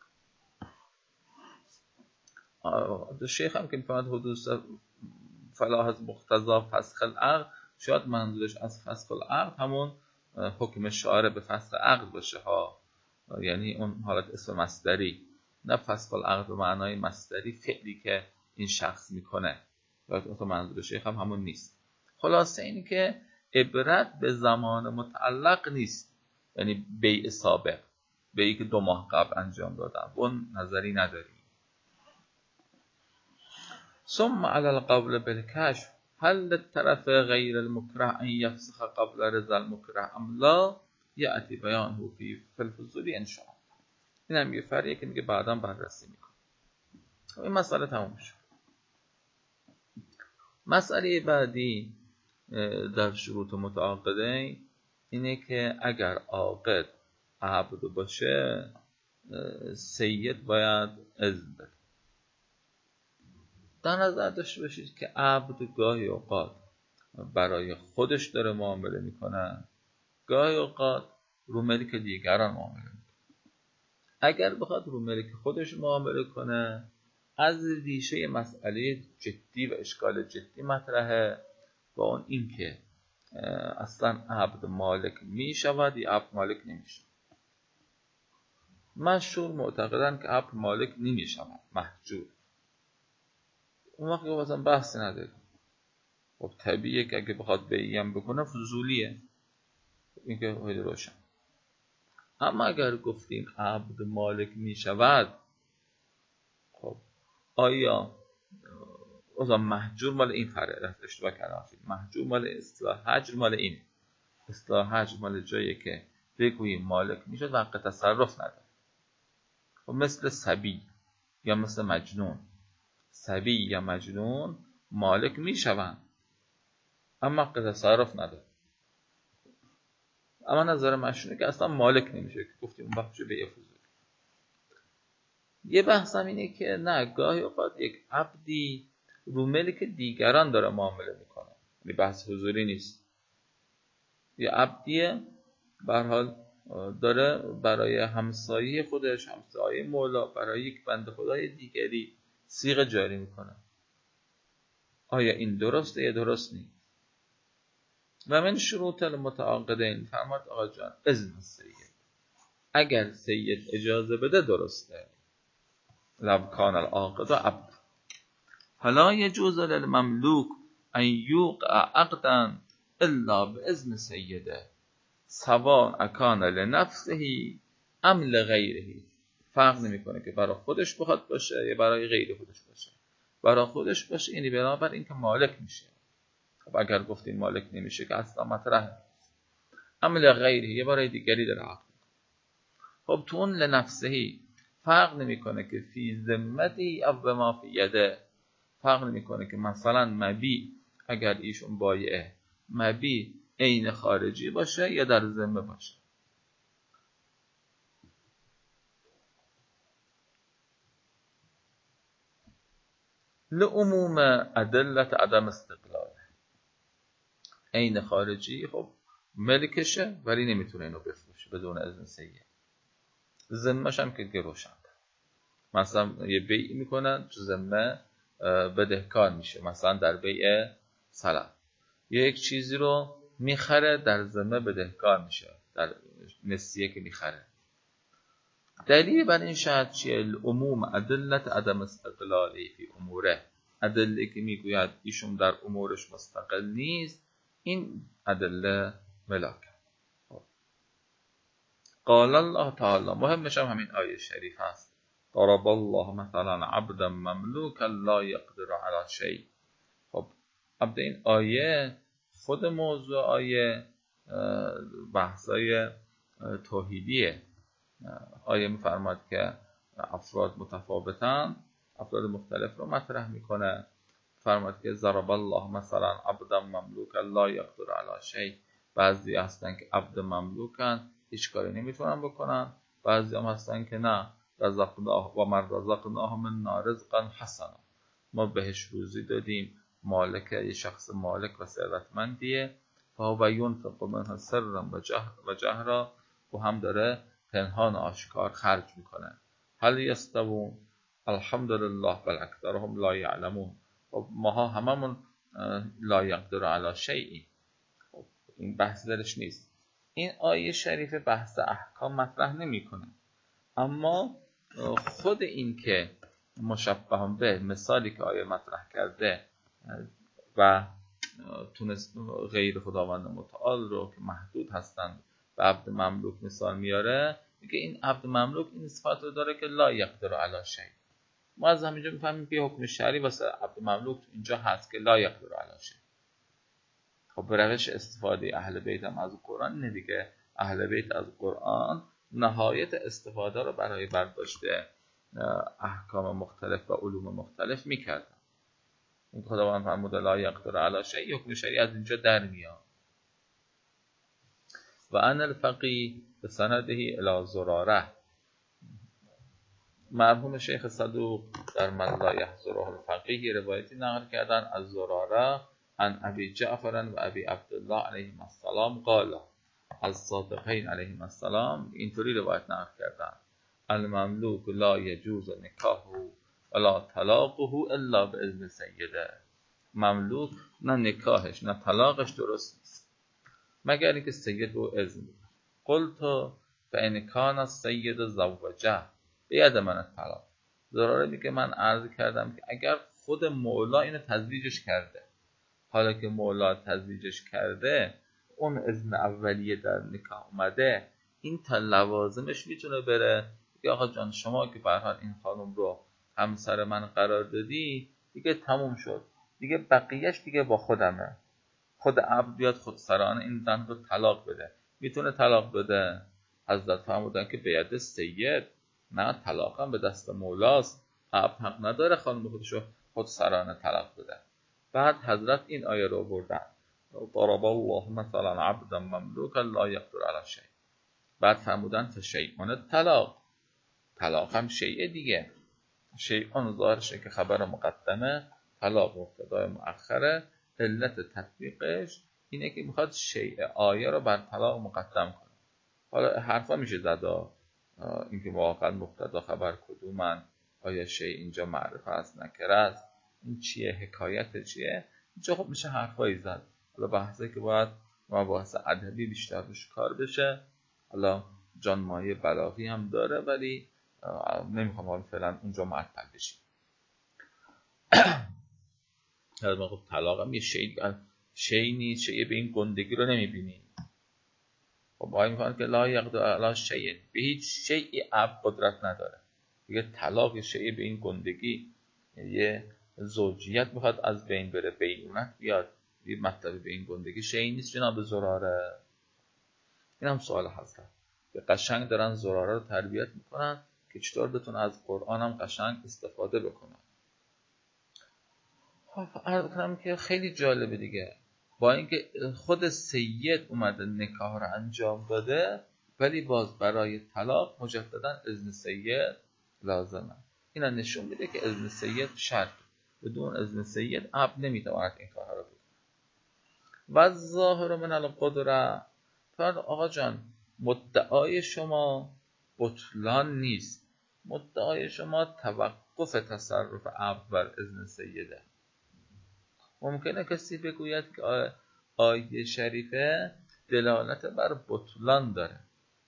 دو شیخ هم که میفهمد حدوث فلاح از مقتضا فسخ العقد، شاید منظورش از فسخ العقد همون حکم شارع به فسخ عقد باشه ها، یعنی اون حالت اسم مصدری، نه فسخ العقد به معنای مصدری فعلی که این شخص میکنه. تو منظور شیخ هم همون نیست. خلاصه این که عبرت به زمان متعلق نیست، یعنی بیع سابق، بیعی که دو ماه قبل انجام دادم، اون نظری نداریم. ثم على القول بالكشف هل للطرف غیر المکره ان یفسخ قبل رضا المکره ام لا یأتی بیانه فی الفضول ان شاء الله. این هم یه فرقیه که میگه بعدا بررسی میکنه. این مسئله تموم شد. مسئله بعدی در شروط متعاقدین اینه که اگر عاقد عبد باشه سید باید اذن بده. در نظر داشته باشید که عبد گاهی اوقات برای خودش داره معامله میکنه، گاهی اوقات رو ملک دیگران معامله میکنه. اگر بخواد رو ملک خودش معامله کنه، از ریشه مسئله جدی و اشکال جدی مطرحه، با اون این که اصلا عبد مالک می شود یا عبد مالک نمی شود. مشهور معتقدن که عبد مالک نمی شود، محجور. اون وقت اصلا بحثی نداره. خب طبیعیه که اگه بخواد بیعیم بکنه فضولیه، این که خیلی روشن. اما اگر گفتیم عبد مالک می شود، خب آیا اوضاع محجور مال این فرق اشتباه کردم، محجور مال اصطلاح حجر مال این اصطلاح حجر مال جایی که بگوییم مالک میشد و حق تصرف نداره. خب مثل صبی یا مثل مجنون، صبی یا مجنون مالک میشوند اما حق تصرف نداره. اما نظر مشهوره که اصلا مالک نمیشه، که گفتیم اون وقت به فضول. یه بحث هم اینه که نه، گاهی اوقات یک عبدی رو ملک دیگران داره معامله میکنه، یعنی بحث حضوری نیست. یه عبدیه به هر حال داره برای همسایه خودش، همسایه مولا، برای یک بنده خدای دیگری صیغه جاری میکنه. آیا این درسته یا درست نیست؟ و من شروط المتعاقدین، فرماد آقا جان اذن سید، اگر سید اجازه بده درسته. لو کان العاقد عبد فلا یجوز للمملوک ان یوقع عقدا الا باذن سیده سواء کان لنفسه ام لغیره. فرق نمیکنه که برای خودش بخواد باشه یا برای غیر خودش باشه. برای خودش باشه یعنی بنابر اینکه مالک میشه. خب اگر گفتیم مالک نمیشه که اصلا مطرح نیست. ام لغیره یه برای دیگری داره عقد. خب تو اون لنفسه فرق نمیکنه که فی ذمتی او بما فی یده. فرق نمیکنه که مثلا مبی اگر ایشون بایعه، مبی عین خارجی باشه یا در ذمه باشه. لعموم ادلت عدم استقلال، عین خارجی خب ملکشه ولی نمیتونه اینو بفروشه بدون اذن سید. ذمه‌ش هم که گروشن، مثلا یه بیع میکنن تو ذمه بدهکار میشه، مثلا در بیع سلام یک چیزی رو میخره در ذمه بدهکار میشه، در نسیه که میخره. دلیل بر این شرط چیه؟ العموم ادلت عدم استقلالی فی اموره، ادله که میگوید ایشون در امورش مستقل نیست، این ادله ملاک. قال الله تعالی، مهمش هم همین آیه شریف هست، ضرب الله مثلا عبدا مملوکا لا یقدر علی شیء. خب عبد این آیه خود موضوع آیه بحثای توحیدیه. آیه میفرماد که افراد متفاوتن، افراد مختلف رو مطرح میکنه. فرماد که ضرب الله مثلا عبدا مملوکا لا یقدر علی شیء. بعضی هستن که عبد مملوکن، هیچ کاری نمیتونن بکنن. بعضی هم هستن که نه، رزقناه و من رزقناه منا رزقا حسنا، ما بهش روزی دادیم. مالک، یه شخص مالک و ثروتمندیه. فهو ینفق منها سرا و جهرا، و هم داره پنهان و آشکار خرج میکنه. هل یستوون؟ الحمدلله بل اکثرهم لا یعلمون. خب ماها هممون لا یقدر علی شیء، خب این بحث درش نیست. این آیه شریف بحث احکام مطرح نمیکنه، اما خود این که مشبه به مثالی که آیه مطرح کرده و تونست غیر خداوند متعال رو که محدود هستند به عبد مملوک مثال میاره، میگه این عبد مملوک این صفات رو داره که لا یقدر علی شیء. ما از همینجا میفهمیم که حکم شرعی واسه عبد مملوک اینجا هست که لا یقدر علی شیء. خب به روش استفاده اهل بیت هم از قرآن اینه دیگه. اهل بیت از قرآن نهایت استفاده رو برای برداشت احکام مختلف و علوم مختلف میکردن. این خداوند فرمود لا یقدر علی شیء، حکم شرعی از اینجا در میاد. و ان الفقیه به سنده الی زراره، مرحوم شیخ صدوق در من لا یحضره الفقیه روایتی نقل کردن از زراره عن ابی جعفر و ابی عبدالله علیهم السلام قال، از صادقین علیهم السلام اینطوری روایت نقل کردن: المملوک لا یجوز نکاحه ولا طلاقه الا باذن سیده. مملوک نه نکاحش نه طلاقش درست نیست مگر اینکه سید رو اذن بده. قلت فان کان السید زوجه بید من الطلاق. زراره میگه من عرض کردم که اگر خود مولا اینو تزویجش کرده، حالا که مولا تزویجش کرده، اون اذن اولیه در نکاح اومده، این تا لوازمش میتونه بره بگه آقا جان شما که به هر حال این خانم رو همسر من قرار دادی دیگه تموم شد، دیگه بقیهش دیگه با خودمه. خود عبد بیاد خودسرانه این زن رو طلاق بده. میتونه طلاق بده؟ حضرت فرمودن که به ید سید، نه، طلاق هم به دست مولاست. عبد حق نداره خانم خودش رو خودسرانه طلاق بده. بعد حضرت این آیه رو بردن: ضرب الله مثلا عبدا مملوکا لا یقدر علی شیء. بعد فرمودن فشیء طلاق، طلاق هم شیء دیگه. شیء ظاهرشه که خبر مقدمه، طلاق مبتدا مؤخره. علت تطبیقش اینه که میخواد شیء آیه رو بر طلاق مقدم کنه. حالا حرفا میشه زدا، اینکه واقعا مبتدا خبر کدومن، آیا شیء اینجا معرفه است نکره است، این چیه، حکایت چیه، اینجا خب میشه حرفایی زد. حالا بحثی که باید مباحث ادبی بیشتر روش کار بشه. حالا جان مایه بلاغی هم داره ولی نمیخوام حالا فعلا اونجا معطل بشیم. حالا خب طلاق هم یه شیء شیء نیست، شیء به این گندگی رو نمیبینی. خب آقای میخوان که لا یقدر علی شیء، به هیچ شیء عبد قدرت نداره. دیگه طلاق شیء به این گندگی، یه زوجیت میخواد از بین بره، بینونت بیاد، یه مطلب به این گندگی شیء نیست جناب زراره. این هم سوال هست که قشنگ دارن زراره رو تربیت میکنن که چطور بتونه از قرآن هم قشنگ استفاده بکنه. عرض کنم که خیلی جالبه دیگه، با اینکه خود سید اومده نکاح رو انجام داده ولی باز برای طلاق مجددا اذن سید لازمه. اینا نشون میده که اذن سید شرط، بدون اذن سید عبد نمیتواند این کارها رو بکنه. و ظاهر من القدره، فرد آقا جان مدعای شما بطلان نیست، مدعای شما توقف تصرف عبد بر اذن سیده. ممکنه کسی بگوید که آیه شریفه دلالت بر بطلان داره،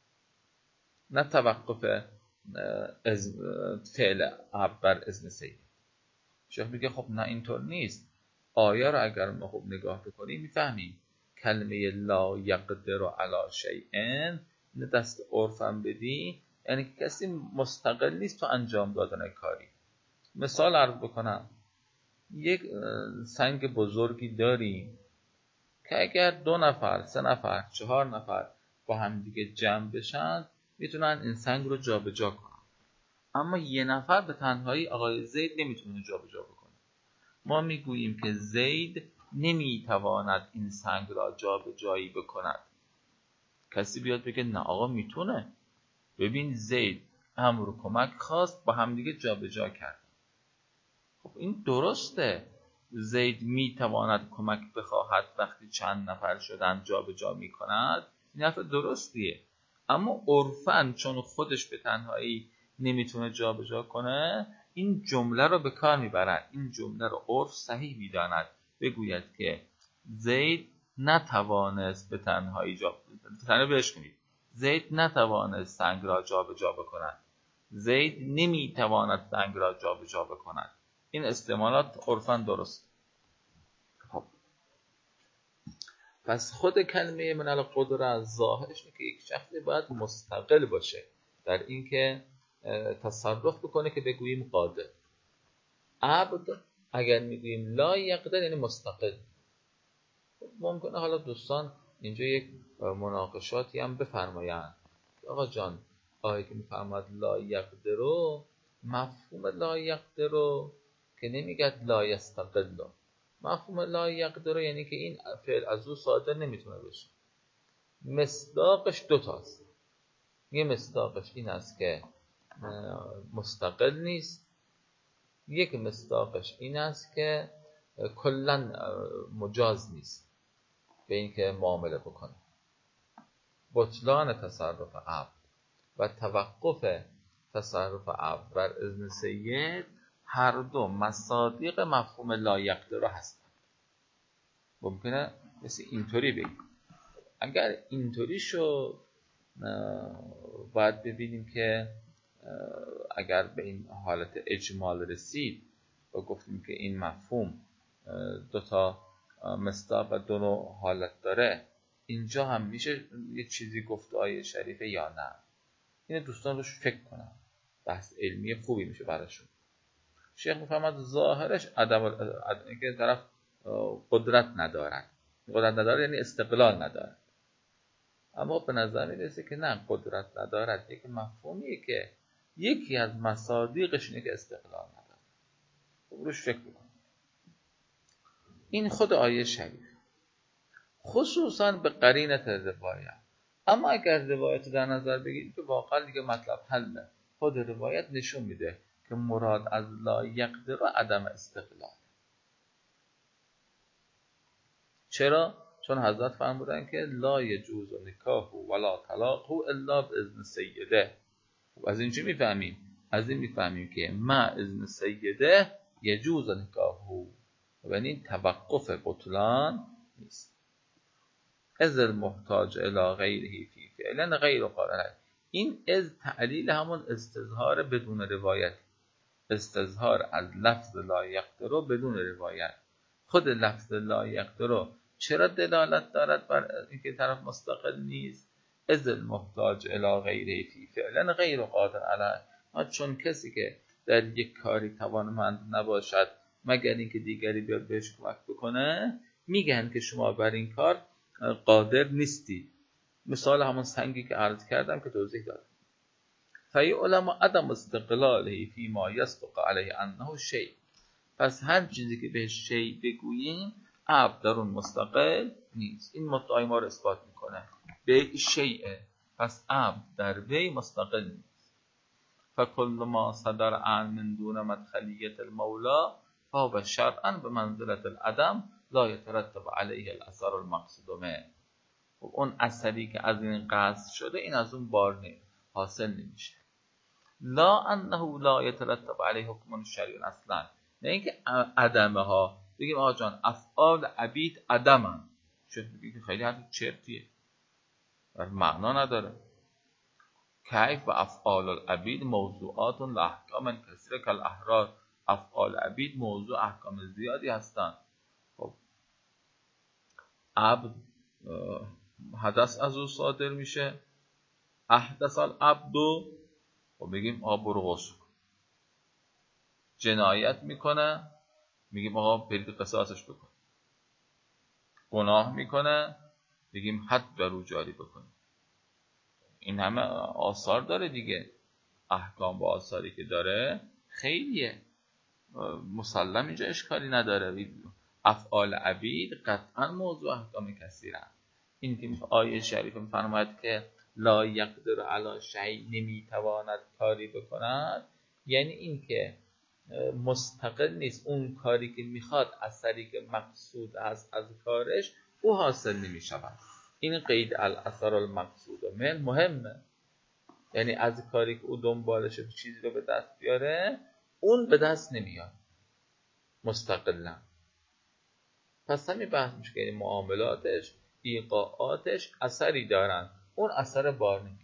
نه توقف از فعل عبد بر اذن سید. شیخ میگه خب نه اینطور نیست. آیه رو اگر ما خوب نگاه بکنیم میفهمیم کلمه لا یقدر علی شیء نه دست عرفم بدی یعنی که کسی مستقل نیست تو انجام دادن کاری. مثال عرض بکنم، یک سنگ بزرگی داریم که اگر دو نفر، سه نفر، چهار نفر با هم دیگه جمع بشن میتونن این سنگ رو جابجا کنن. اما یه نفر به تنهایی آقای زید نمیتونه جابجا بکنه. ما میگوییم که زید نمیتواند این سنگ را جابجایی بکند. کسی بیاد بگه نه آقا میتونه، ببین زید امر و کمک خواست با هم دیگه جابجا کرد. خب این درسته، زید میتواند کمک بخواهد وقتی چند نفر شدن جابجا میکند، این حرف درستیه. اما عرفاً چون خودش به تنهایی نمیتونه جابجا کنه این جمله رو به کار میبرن. این جمله رو عرف صحیح میداند، بگوید که زید نتوانست به تنهایی جا تنهایی بهش کنید زید نتوانست سنگ را جابجا بکند، زید نمیتواند سنگ را جابجا بکند. این استعمالات عرفاً درست. خب پس خود کلمه من القدره از ظاهرش اینه که یک شخصی باید مستقل باشه در اینکه تصرف بکنه که بگوییم قادر. عبد اگر میگوییم لا یقدر یعنی مستقل. ممکنه حالا دوستان اینجا یک مناقشاتی هم بفرمایند. آقا جان آیه که میفرماد لا یقدر، مفهوم لا یقدر که نمیگد لا یستقل، مفهوم لا یقدر یعنی که این فعل از او صادر نمیتونه بشه. مصداقش دوتاست. یه مصداقش این است که مستقل نیست، یک مصداقش این است که کلا مجاز نیست به اینکه معامله بکنه. بطلان تصرف عبد و توقف تصرف عبد بر اذن سید هر دو مصادیق مفهوم لا یقدر هستند. ممکنه مثل اینطوری بگیم، اگر اینطوری شد باید ببینیم که اگر به این حالت اجمال رسید و گفتیم که این مفهوم دو تا مصداق و دو نوع حالت داره، اینجا هم میشه یه چیزی گفت آیه شریفه یا نه؟ این دوستان روش فکر کنن، بحث علمی خوبی میشه براشون. شیخ میفهمد ظاهرش عدم اینکه طرف قدرت ندارد، قدرت ندارد یعنی استقلال ندارد، اما به نظر میرسه که نه، قدرت ندارد یک مفهومیه که یکی از مصادیقش اینه که استقلال ندارد. روش فکر بکن. این خود آیه شریف خصوصا به قرینت روایت. اما اگر روایت در نظر بگیرید که واقعا دیگه مطلب حله، خود روایت نشون میده که مراد از لا یقدر و عدم استقلال. چرا؟ چون حضرت فرمودن که لا یجوز نکاح ولا طلاق الا باذن سیده. از این چی میفهمیم؟ از این میفهمیم که ما اذن سیده یجوز نکاح، یعنی توقف بطلان نیست. از المحتاج الی غیره فی فعلا غیر قارن. این از تعلیل همون استظهار بدون روایت، استظهار از لفظ لا یقدر بدون روایت. خود لفظ لا یقدر چرا دلالت دارد بر اینکه طرف مستقل نیست؟ از المحتاج الی غیره فی فعلا غیر قادر علیه، چون کسی که در یک کاری توانمند نباشد مگر اینکه دیگری بیاد بهش کمک بکنه، میگن که شما بر این کار قادر نیستی. مثال همون سنگی که عرض کردم که توضیح دادم. فی علما عدم استقلاله فی ما یصدق علیه انه شیء. پس هر چیزی که بهش شیء بگوییم عبد در اون مستقل نیست. این مدعای ما رو اثبات میکنه. به شیء، پس عبد در وی مستقل نیست. فکل ما صدر عن من دون مدخلیت المولا فهو شرعا به منزلت العدم لا یترتب علیه الاثر المقصود منه. اون اثری که از این قصد شده این از اون بار حاصل نمیشه. لا انه لا یترتب علیه حکم شرعی اصلا، نه اینکه عدمه ها بگیم آقا جان افعال عبید عدمن، شد بگیم که خیلی حرف چرتیه، معنا نداره. کیف و افعال العبید موضوعات لاحکام کثیره کالاحرار. افعال عبید موضوع احکام زیادی هستند. خب عبد حدث از او صادر میشه، احدث العبد، و میگیم آقا برو غسل. جنایت میکنه، میگیم آقا برید قصاصش بکن. گناه میکنه، میگیم حد بر او جاری بکن. این همه آثار داره دیگه. احکام با آثاری که داره خیلیه، مسلم اینجا اشکالی نداره. افعال عبید قطعا موضوع احکام کثیرن. این که آیه شریف میفرماید که لا یقدر علی شیء، نمیتواند کاری بکند، یعنی این که مستقل نیست. اون کاری که میخواد، اثری که مقصود است از کارش، او حاصل نمیشود. این قید الاثر المقصود من مهمه، یعنی از کاری که او دنبالشه چیزی رو به دست بیاره، اون به دست نمیاد مستقلا. پس همین بحث میشه که معاملاتش، ایقاعاتش اثری دارن، اون اثر بار نمیاد.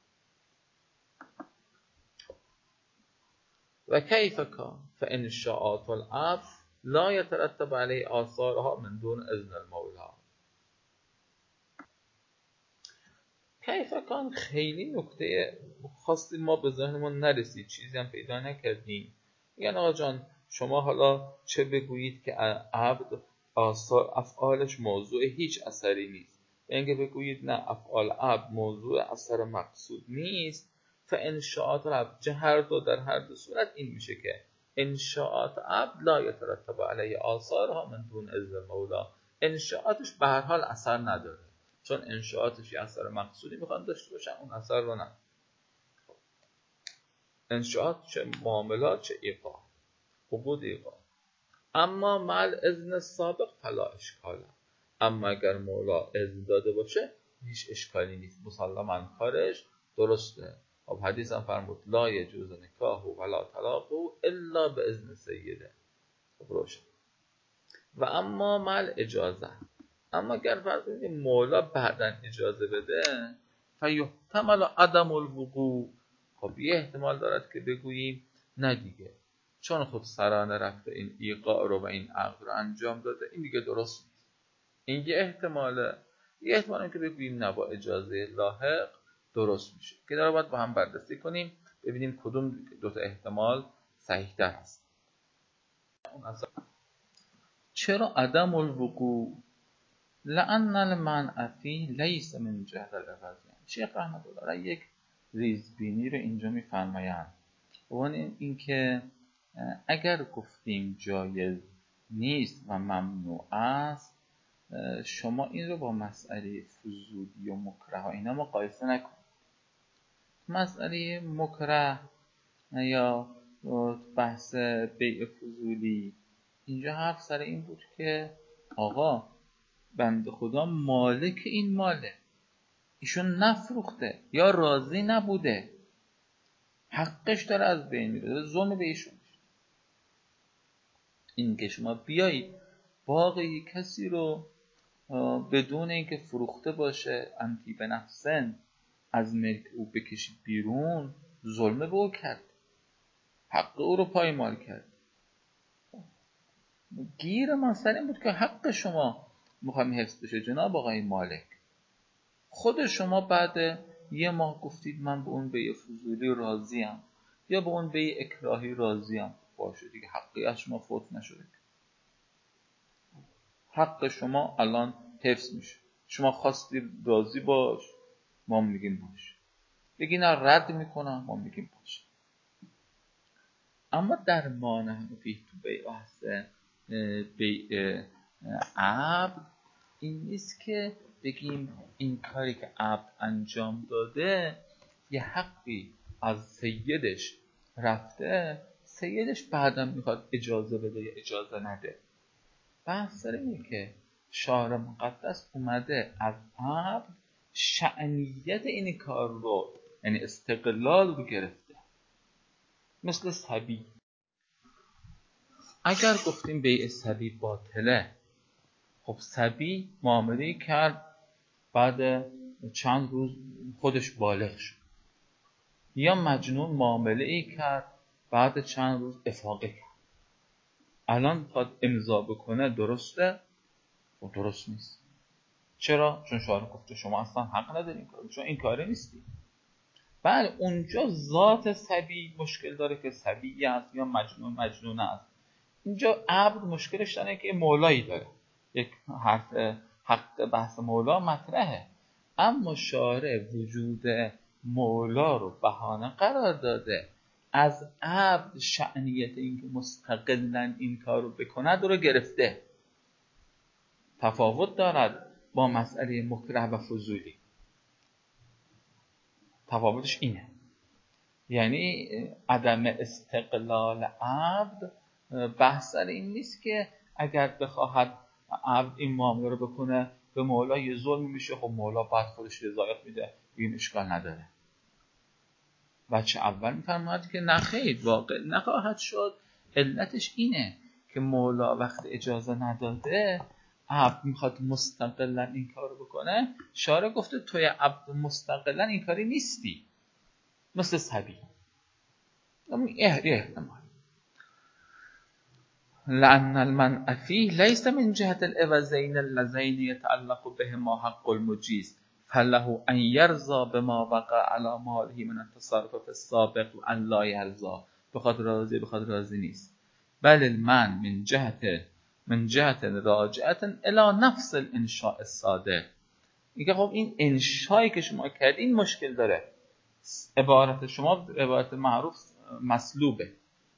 و کیف کان فانشاءات العبد لا یترتب علیه آثارها من دون اذن المولا. کیف کان خیلی نکته خاصی ما به ذهنمون نرسید، چیزی هم پیدا نکردیم. میگن آقا جان شما حالا چه بگویید که عبد آثار افعالش موضوع هیچ اثری نیست، اینکه بگویید نه افعال عبد موضوع اثر مقصود نیست. فانشاءات العبد هر دو در هر دو صورت این میشه که انشاءات عبد لا یترتب علیه آثارها من دون اذن مولا. انشاءاتش به هر حال اثر نداره، چون انشاءاتش یه اثر مقصودی میخوان داشته باشن، اون اثر رو نه. انشاءات چه معاملات چه ایقاع، عقود ایقاع. اما مع اذن سابق فلا اشکال. اما اگر مولا اذن داده باشه هیچ اشکالی نیست، مسلما کارش درسته. خب حدیث هم فرمود لا یجوز نکاح ولا طلاق الا به اذن سیده. خب روشن. و اما مع اجازه، اما اگر فرض کنید مولا بعداً اجازه بده فیحتمل عدم الوقوع، خب یه احتمال دارد که بگوییم نه دیگه، چون خود سرانه رفته این ایقاع رو و این عقد رو انجام داده، این دیگه درست نیست. این یه احتماله. یه احتماله که بگوییم نه با اجازه لاحق درست میشه، که داره باید با هم بررسی کنیم ببینیم کدوم دو تا احتمال صحیح تر هست. چرا عدم الوقوع؟ لأن المنع فیه لیس من جهت العوض. شیخ رحمت الله علیه یک ریزبینی رو اینجا میفرمایند، اون این که اگر گفتیم جایز نیست و ممنوع است، شما این رو با مسئله فضولی و مکره اینا مقایسه نکنید. مسئله مکره یا بحث بیع فضولی، اینجا حرف سر این بود که آقا بنده خدا مالک این ماله، ایشون نفروخته یا راضی نبوده، حقش داره از بین میره، ظلم به ایشون. این که شما بیایید باقی کسی رو بدون اینکه فروخته باشه انتی به نفسن از ملک او بکشید بیرون، ظلم به او کرد، حق او رو پایمال کرد. گیر ما سر این بود که حق شما میخوایم حفظ بشه جناب آقای مالک. خود شما بعد یه ماه گفتید من به اون بیع فضولی راضیم یا به اون بیع اکراهی راضیم، باشه دیگه، حقی از شما فوت نشده، حق شما الان حفظ میشه. شما خواستی راضی باش، ما میگیم باش، بگی نه رد میکنم، ما میگیم باش. اما در مانع فیه تو بیع احسن بیع عبد این نیست که بگیم این کاری که عبد انجام داده یه حقی از سیدش رفته، سیدش بعدا میخواد اجازه بده یا اجازه نده. بحث سر اینه که شارع مقدس اومده از عبد شأنیت این کار رو، یعنی استقلال رو گرفته. مثل صبی، اگر گفتیم بیع صبی باطله، خب صبی معامله کرد بعد چند روز خودش بالغ شد، یا مجنون معامله ای کرد بعد چند روز افاقه کرد، الان خواهد امضا بکنه، درسته؟ و درست نیست. چرا؟ چون شارع گفته شما اصلا حق نداری این کار، چون این کاره نیستی. بله اونجا ذات صبی مشکل داره که صبی است یا مجنون مجنون است. اینجا عبد مشکلش داره که مولایی داره، یک حرف حق بحث مولا مطرحه، اما شارع وجود مولا رو بهانه قرار داده، از عبد شأنیت این که مستقلاً این کار رو بکنه رو گرفته. تفاوت دارد با مسئله مکره و فضولی. تفاوتش اینه، یعنی عدم استقلال عبد بحث سر این نیست که اگر بخواهد عبد این معامله رو بکنه به مولا یه ظلم میشه، خب مولا بعد خودش رضایت میده، این اشکال نداره. بچه اول میفرماید که نخیر واقع نخواهد شد. علتش اینه که مولا وقت اجازه نداده، عبد میخواد مستقلا این کار رو بکنه، شارع گفته توی عبد مستقلا این کاری نیستی، مثل صبی. احتمال لأن المنع فيه ليس من جهة العوضين اللذين يتعلق بهما حق المجيز فله أن يرضى بما وقع على ماله من التصرف في السابق و ان لا يرضى. بخاطر راضی بخاطر راضی نیست، بل المنع من جهة من جهة راجعة الى نفس الانشاء الصادق. میگه خب این انشایی که شما کردین مشکل داره، عبارت شما عبارت معروف مسلوبه،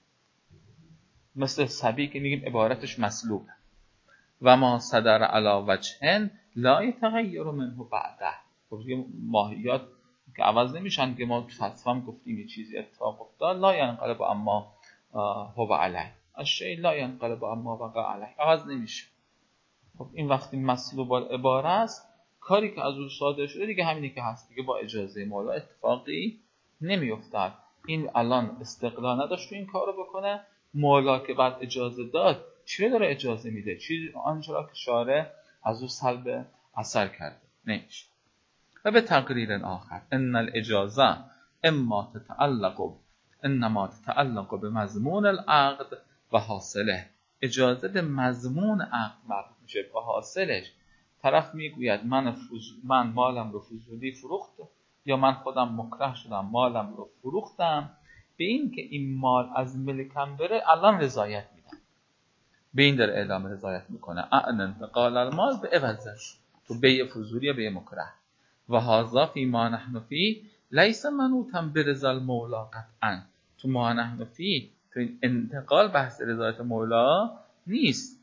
مثل صبی که میگیم عبارتش مسلوبه. و ما صدر علی وجهن لا یتغیر منه بعده. خب دیگه ماهیات که عوض نمیشن که ما فلسفه هم گفتیم یه چیزی اتفاق افتاد لا ینقلب اما هو علیه، الشیء لا ينقلب اما وقع علیه، عوض نمیشه. خب این وقتی مطلوب العباره است، کاری که از اون صادر شده دیگه همینی که هست، دیگه با اجازه مولا اتفاقی نمیافتد. این الان استقلال نداشت تو این کارو بکنه، مولا که بعد اجازه داد چی داره اجازه میده؟ چی آنچه که شارع از او سلب اثر کرده نمیشه. و به تقریر آخر ان الاجازه اما تتعلق انما تتعلق به مضمون العقد و حاصله. اجازه به مضمون عقد مربوط میشه و حاصلش. طرف میگوید من فوز... من مالم رو فضولی فروختم، یا من خودم مکره شدم مالم رو فروختم، به این که این مال از ملکم بره الان رضایت میدم. به این در اعلام رضایت میکنه. اعن انتقال المال به عوضش، تو بیع فضولی یا بیع مکره. و هذا فی ما نحن فی لیس منوطا برضا المولا قطعا. تو ما نحن فی، تو این انتقال بحث رضایت مولا نیست.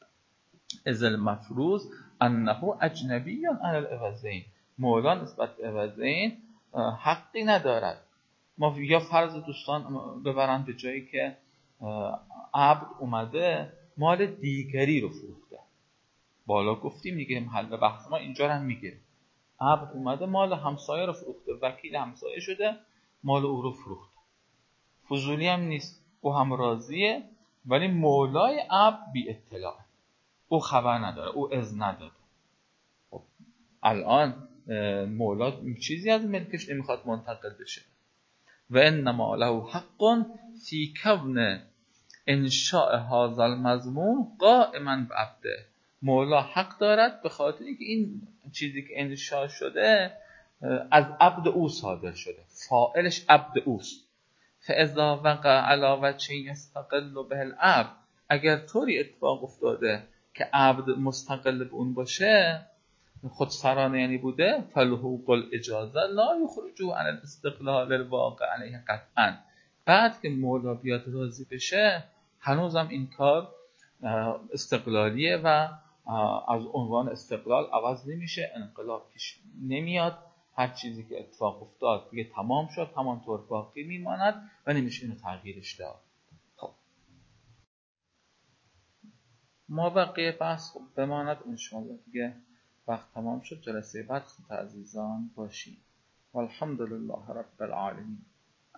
از المفروض انه اجنبی عن العوضین. مولا نسبت به عوضین حقی ندارد. ما یا فرض دوستان ببرن به جایی که عبد اومده مال دیگری رو فروخته. بالا گفتیم دیگه محل بحث ما اینجا هم میگه عبد اومده مال همسایه رو فروخته، وکیل همسایه شده مال او رو فروخته، فضولی هم نیست، او هم راضیه، ولی مولای عبد بی اطلاع، او خبر نداره، او اذن نداره. خب الان مولا چیزی از ملکش نمیخواد منتقل بشه. و انما له حق فی کون انشاء هذا المضمون قائما بعبده. مولا حق دارد به خاطر اینکه این چیزی که انشاء شده از عبد او صادر شده، فاعلش عبد اوست. فاذا وقع علی وجه یستقل به العبد، اگر طوری اتفاق افتاده که عبد مستقل به اون باشه، خودسرانه یعنی بوده، فالحقوق الاجازه لا یخرجوا عن الاستقلال الواقع علیه قطعا. بعد که مولا بیاد راضی بشه هنوزم این کار استقلالیه و از عنوان استقلال عوض نمیشه، انقلاب پیش نمیاد. هر چیزی که اتفاق افتاد دیگه تمام شد، همانطور باقی میماند و نمیشه اینو تغییرش داد. خب ما بقیه بحث خب بماند انشاءالله دیگه وقت تمام شد، جلسه بعد خود عزیزان باشیم. والحمدلله رب العالمین.